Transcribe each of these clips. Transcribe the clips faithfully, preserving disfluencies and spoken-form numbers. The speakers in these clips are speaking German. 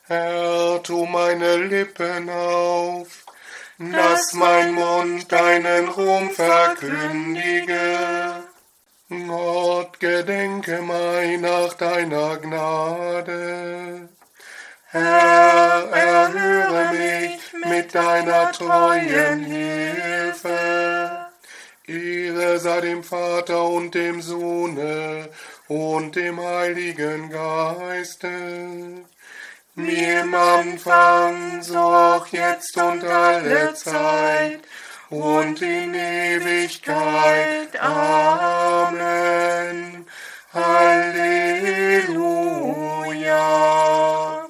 Herr, tu meine Lippen auf, dass mein Mund deinen Ruhm verkündige. Gott, gedenke mein nach deiner Gnade. Herr, erhöre mich mit deiner treuen Hilfe. Ehre sei dem Vater und dem Sohne und dem Heiligen Geiste, wie im Anfang, so auch jetzt und alle Zeit und in Ewigkeit. Amen. Halleluja.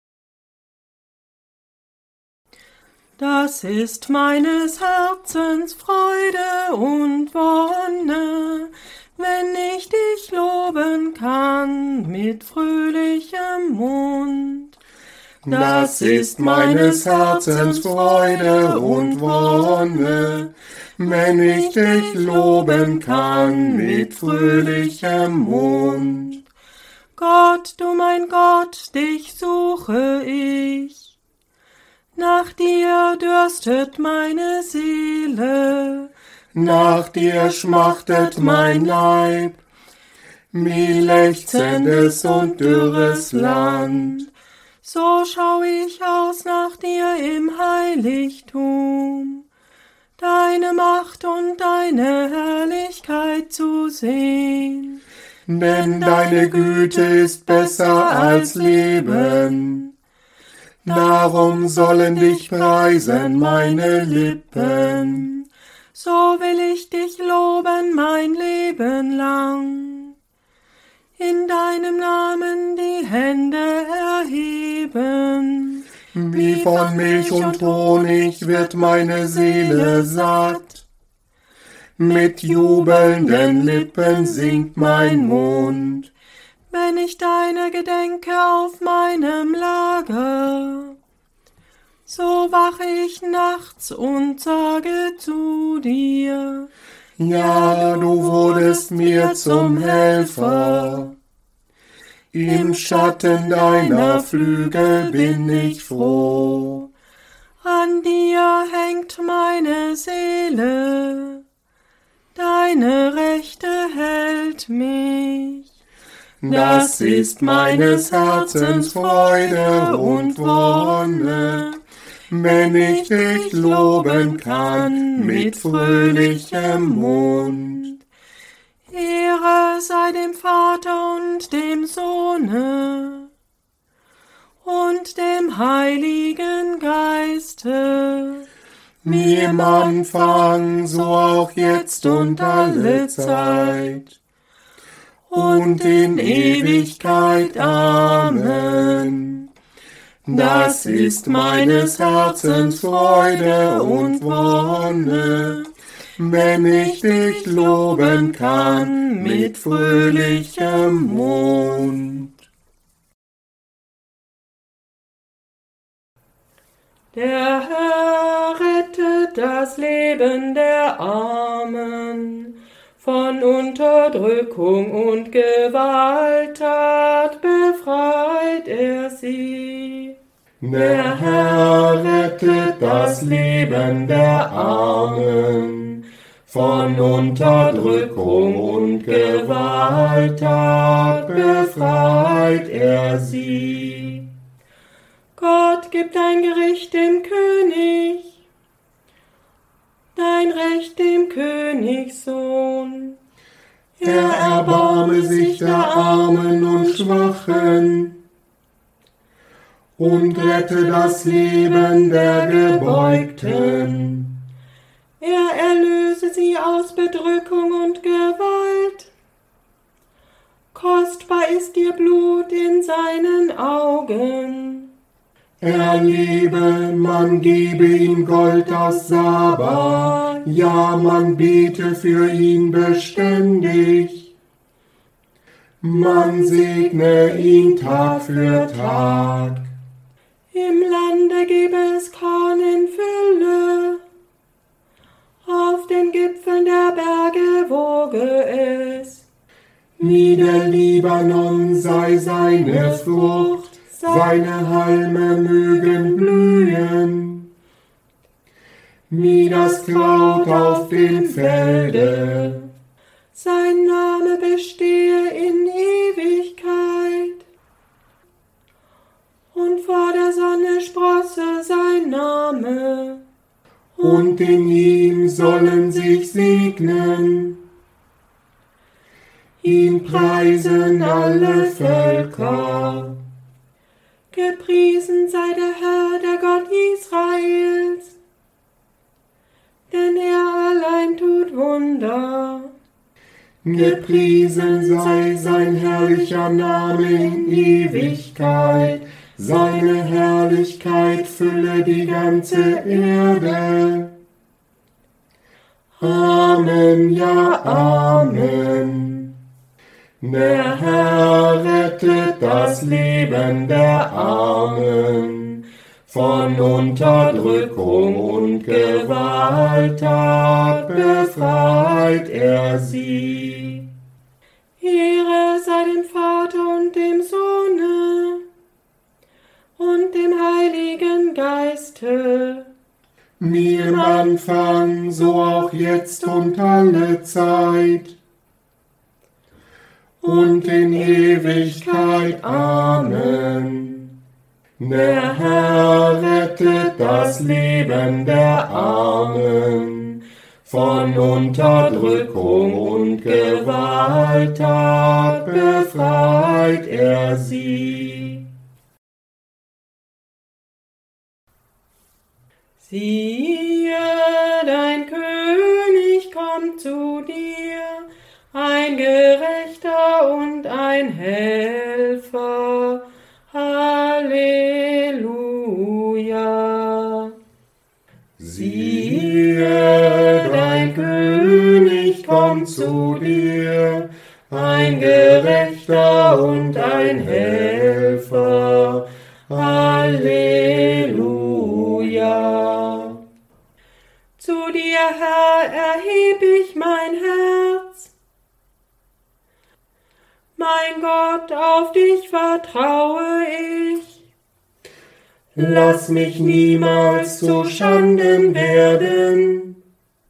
Das ist meines Herzens Freude und Wonne, wenn ich dich loben kann mit fröhlichem Mund. Das ist meines Herzens Freude und Wonne, wenn ich dich loben kann mit fröhlichem Mund. Gott, du mein Gott, dich suche ich. Nach dir dürstet meine Seele, nach dir schmachtet mein Leib, wie lechzendes und dürres Land. So schau ich aus nach dir im Heiligtum, deine Macht und deine Herrlichkeit zu sehen. Denn deine Güte ist besser als Leben. Darum sollen dich preisen meine Lippen. So will ich dich loben mein Leben lang. In deinem Namen die Hände erheben. Wie von Milch und Honig wird meine Seele satt. Mit jubelnden Lippen singt mein Mund. Wenn ich deine gedenke auf meinem Lager, so wache ich nachts und sage zu dir, ja, du wurdest mir zum Helfer. Im Schatten deiner Flügel bin ich froh. An dir hängt meine Seele, deine Rechte hält mich. Das ist meines Herzens Freude und Wonne, wenn ich dich loben kann mit fröhlichem Mund. Ehre sei dem Vater und dem Sohne und dem Heiligen Geiste, wie im Anfang, so auch jetzt und alle Zeit und in Ewigkeit. Amen. Das ist meines Herzens Freude und Wonne, wenn ich dich loben kann mit fröhlichem Mund. Der Herr rettet das Leben der Armen. Von Unterdrückung und Gewalttat befreit er sie. Der Herr rettet das Leben der Armen. Von Unterdrückung und Gewalttat befreit er sie. Gott gibt dein Gericht dem König, dein Recht dem Königssohn. Er erbarme sich der Armen und Schwachen und rette das Leben der Gebeugten. Er erlöse sie aus Bedrückung und Gewalt. Kostbar ist ihr Blut in seinen Augen. Er liebe, man gebe ihm Gold aus Saba, ja, man bete für ihn beständig. Man segne ihn Tag für Tag. Im Lande gebe es Korn in Fülle, auf den Gipfeln der Berge woge es. Wie der Libanon sei seine Frucht, seine Halme mögen blühen, wie das Kraut auf dem Felde. Sein Name bestehe in Ewigkeit, und vor der Sonne sprosse sein Name. Und in ihm sollen sich segnen, ihn preisen alle Völker. Gepriesen sei der Herr, der Gott Israels, denn er allein tut Wunder. Gepriesen sei sein herrlicher Name in Ewigkeit, seine Herrlichkeit fülle die ganze Erde. Amen, ja, Amen. Der Herr rettet das Leben der Armen, von Unterdrückung und Gewalttat befreit er sie. Ehre sei dem Vater und dem Sohne und dem Heiligen Geiste, wie im Anfang, so auch jetzt und alle Zeit und in Ewigkeit. Amen. Der Herr rettet das Leben der Armen, von Unterdrückung und Gewalttat befreit er sie. Siehe, dein König kommt zu dir, ein Gerechter und ein Helfer. Halleluja. Siehe, dein König kommt zu dir, ein Gerechter und ein Helfer. Halleluja. Zu dir, Herr, erheb ich mein Herz. Mein Gott, auf dich vertraue ich. Lass mich niemals zu Schanden werden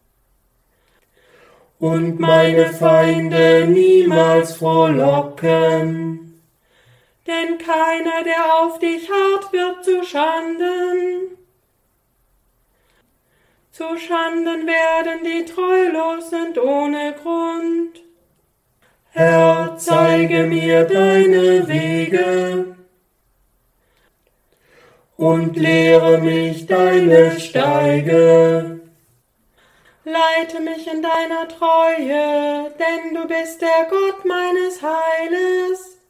und meine Feinde niemals frohlocken. Denn keiner, der auf dich harrt, wird zu Schanden. Zu Schanden werden die treulos sind ohne Grund. Herr, zeige mir deine Wege und lehre mich deine Steige. Leite mich in deiner Treue, denn du bist der Gott meines Heiles.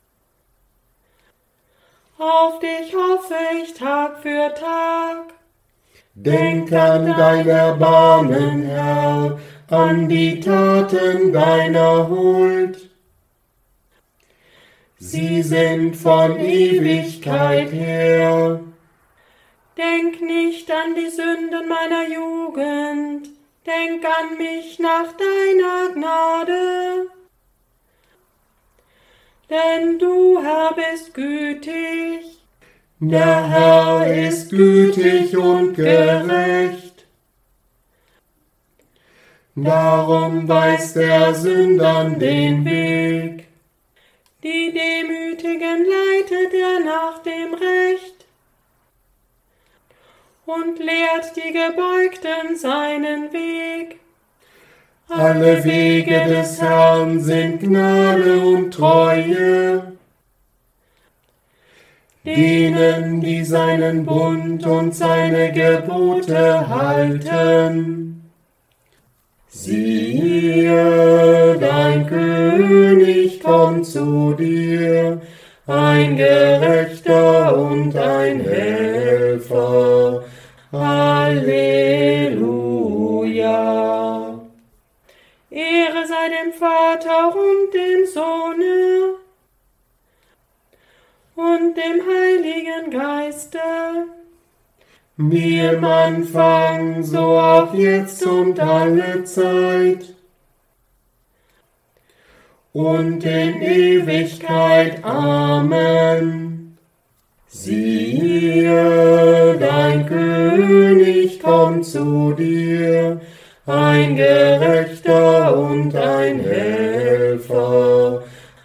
Auf dich hoffe ich Tag für Tag. Denk an dein Erbarmen, Herr, an die Taten deiner Huld. Sie sind von Ewigkeit her. Denk nicht an die Sünden meiner Jugend, denk an mich nach deiner Gnade. Denn du, Herr, bist gütig. Der Herr ist gütig und gerecht. Darum weist er Sündern den Weg. Die Demütigen leitet er nach dem Recht und lehrt die Gebeugten seinen Weg. Alle Wege des Herrn sind Gnade und Treue, denen, die seinen Bund und seine Gebote halten. Siehe, dein König kommt zu dir, ein Gerechter und ein Helfer. Halleluja. Ehre sei dem Vater und dem Sohne und dem Heiligen Geiste, wie im Anfang, so auch jetzt und alle Zeit und in Ewigkeit. Amen. Siehe, dein König kommt zu dir, ein Gerechter und ein Helfer.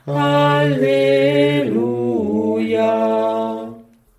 Halleluja.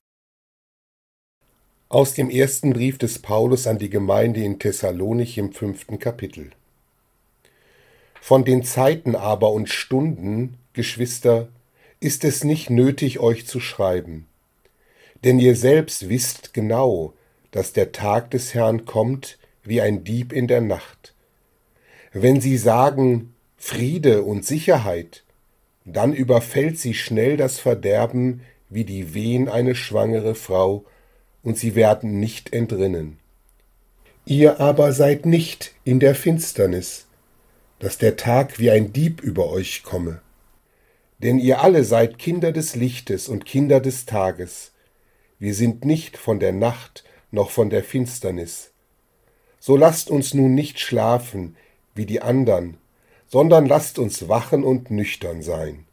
Aus dem ersten Brief des Paulus an die Gemeinde in Thessalonich im fünften Kapitel. Von den Zeiten aber und Stunden, Geschwister, ist es nicht nötig, euch zu schreiben. Denn ihr selbst wisst genau, dass der Tag des Herrn kommt wie ein Dieb in der Nacht. Wenn sie sagen Friede und Sicherheit, dann überfällt sie schnell das Verderben wie die Wehen eine schwangere Frau, und sie werden nicht entrinnen. Ihr aber seid nicht in der Finsternis, dass der Tag wie ein Dieb über euch komme. Denn ihr alle seid Kinder des Lichtes und Kinder des Tages. Wir sind nicht von der Nacht noch von der Finsternis. So lasst uns nun nicht schlafen wie die andern, sondern lasst uns wachen und nüchtern sein.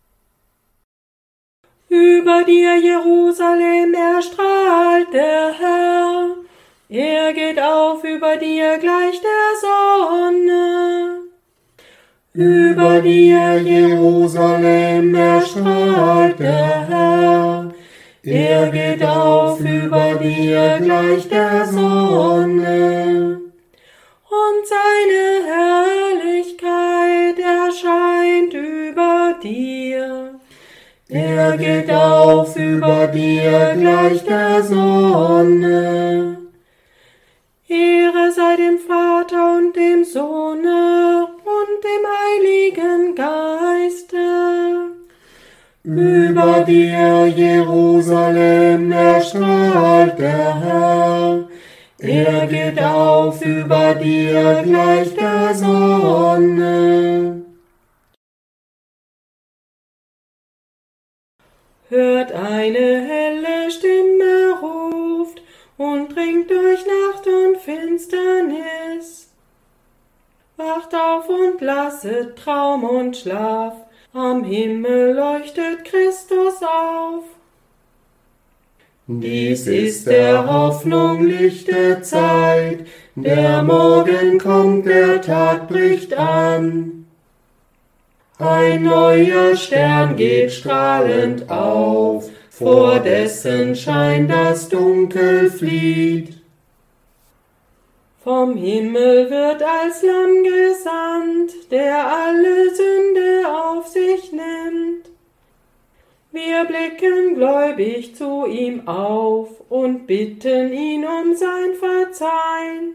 Über dir, Jerusalem, erstrahlt der Herr. Er geht auf über dir gleich der Sonne. Über dir, Jerusalem, erstrahlt der Herr. Er geht auf über dir gleich der Sonne. Und seine Herrlichkeit erscheint über dir. Er geht auf über dir gleich der Sonne. Ehre sei dem Vater und dem Sohne und dem Heiligen Geiste. Über dir, Jerusalem, erstrahlt der Herr. Er geht auf über dir gleich der Sonne. Hört, eine helle Stimme ruft und dringt durch Nacht und Finsternis. Wacht auf und lasset Traum und Schlaf, am Himmel leuchtet Christus auf. Dies ist der Hoffnung lichte Zeit, der Morgen kommt, der Tag bricht an. Ein neuer Stern geht strahlend auf, vor dessen Schein das Dunkel flieht. Vom Himmel wird als Lamm gesandt, der alle Sünde auf sich nimmt. Wir blicken gläubig zu ihm auf und bitten ihn um sein Verzeihen.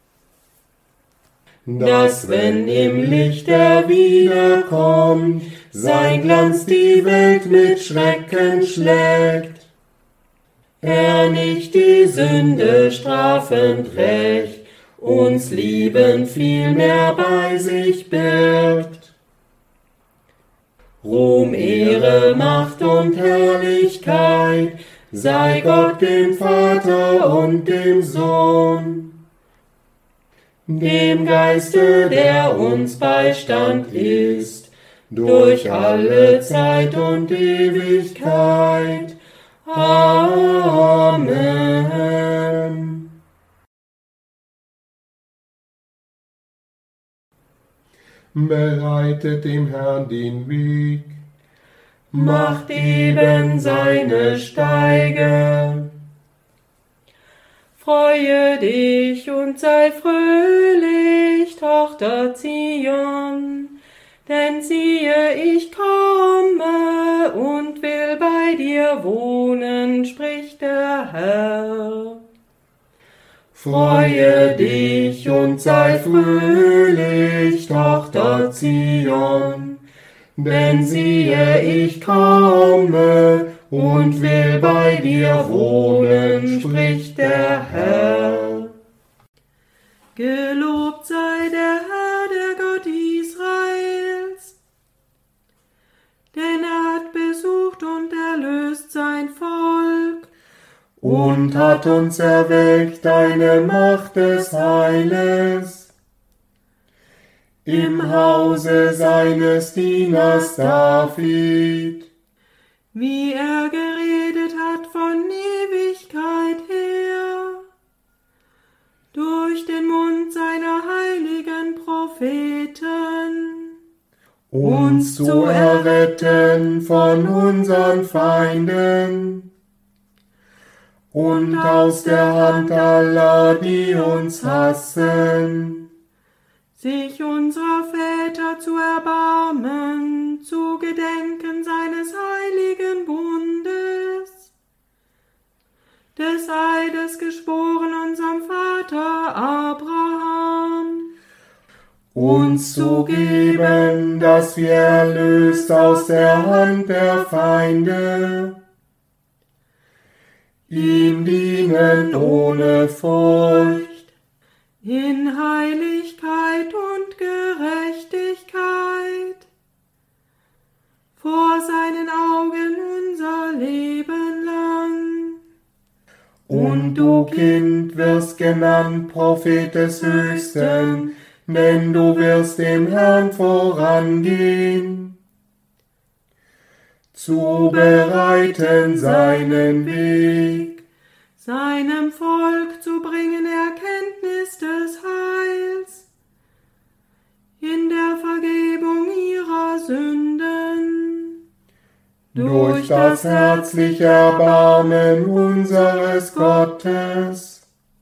Dass, wenn im Licht er wiederkommt, sein Glanz die Welt mit Schrecken schlägt, er nicht die Sünde strafend rächt, uns lieben vielmehr bei sich birgt. Ruhm, Ehre, Macht und Herrlichkeit sei Gott dem Vater und dem Sohn, dem Geiste, der uns Beistand ist, durch alle Zeit und Ewigkeit. Amen. Bereitet dem Herrn den Weg, macht eben seine Steige. Freue dich und sei fröhlich, Tochter Zion, denn siehe, ich komme und will bei dir wohnen, spricht der Herr. Freue dich und sei fröhlich, Tochter Zion, denn siehe, ich komme und will bei dir wohnen, spricht der Herr. Gelobt sei der Herr, der Gott Israels, denn er hat besucht und erlöst sein Volk und hat uns erweckt eine Macht des Heiles im Hause seines Dieners David, wie er geredet hat uns zu erretten von unseren Feinden und aus der Hand aller, die uns hassen, sich unserer Väter zu erbarmen, zu gedenken seines heiligen Bundes, des Eides geschworen unserem Vater Abraham, uns zu geben, dass wir erlöst aus der Hand der Feinde ihm dienen ohne Furcht, in Heiligkeit und Gerechtigkeit, vor seinen Augen unser Leben lang. Und du, Kind, wirst genannt Prophet des Höchsten, denn du wirst dem Herrn vorangehen, zu bereiten seinen Weg, seinem Volk zu bringen Erkenntnis des Heils, in der Vergebung ihrer Sünden, durch das herzliche Erbarmen unseres Gottes.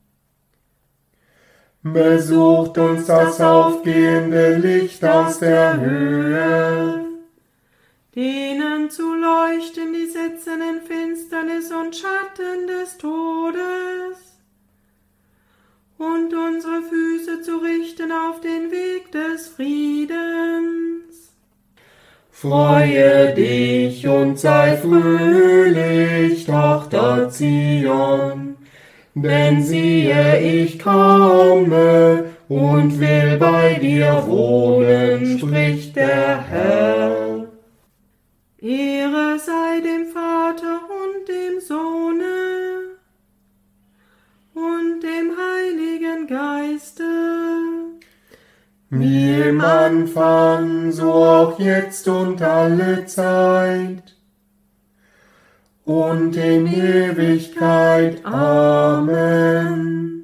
Besucht uns das aufgehende Licht aus der Höhe, denen zu leuchten, die sitzen in Finsternis und Schatten des Todes, und unsere Füße zu richten auf den Weg des Friedens. Freue dich und sei fröhlich, Tochter Zion, denn siehe, ich komme und will bei dir wohnen, spricht der Herr. Ehre sei dem Vater und dem Sohne und dem Heiligen Geiste, wie im Anfang, so auch jetzt und alle Zeit und in Ewigkeit. Amen.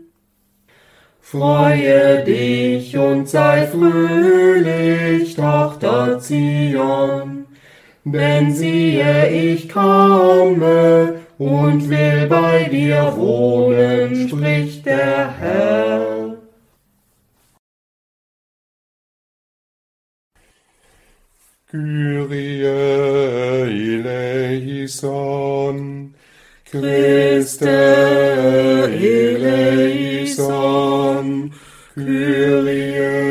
Freue dich und sei fröhlich, Tochter Zion, denn siehe, ich komme und will bei dir wohnen, spricht der Herr. Kyrie eleison, Christe eleison, Kyrie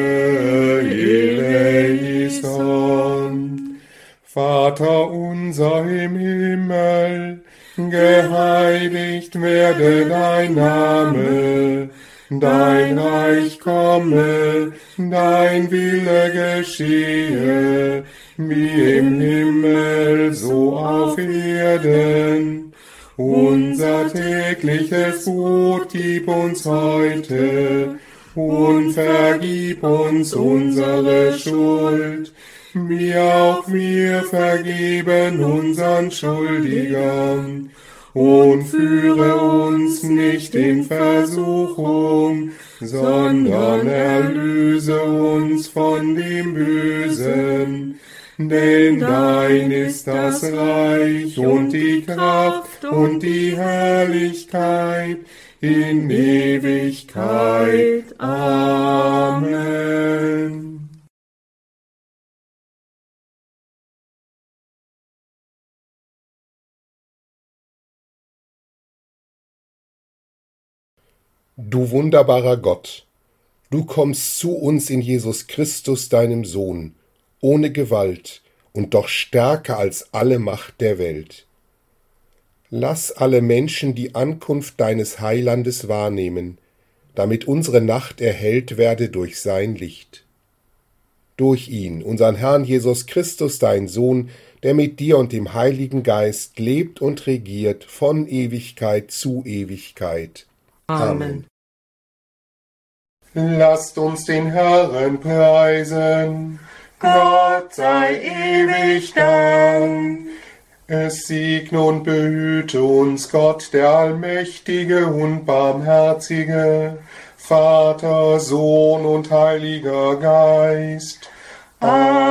eleison. Vater unser im Himmel, geheiligt werde dein Name, dein Reich komme, dein Wille geschehe, wie im Himmel, so auf Erden. Unser tägliches Brot gib uns heute und vergib uns unsere Schuld, wie auch wir vergeben unseren Schuldigern. Und führe uns nicht in Versuchung, sondern erlöse uns von dem Bösen. Denn dein ist das Reich und die Kraft und die Herrlichkeit in Ewigkeit. Amen. Du wunderbarer Gott, du kommst zu uns in Jesus Christus, deinem Sohn, ohne Gewalt und doch stärker als alle Macht der Welt. Lass alle Menschen die Ankunft deines Heilandes wahrnehmen, damit unsere Nacht erhellt werde durch sein Licht. Durch ihn, unseren Herrn Jesus Christus, dein Sohn, der mit dir und dem Heiligen Geist lebt und regiert von Ewigkeit zu Ewigkeit. Amen. Lasst uns den Herrn preisen. Gott sei ewig Dank. Es segne und behüte uns Gott, der allmächtige und barmherzige, Vater, Sohn und Heiliger Geist. Amen.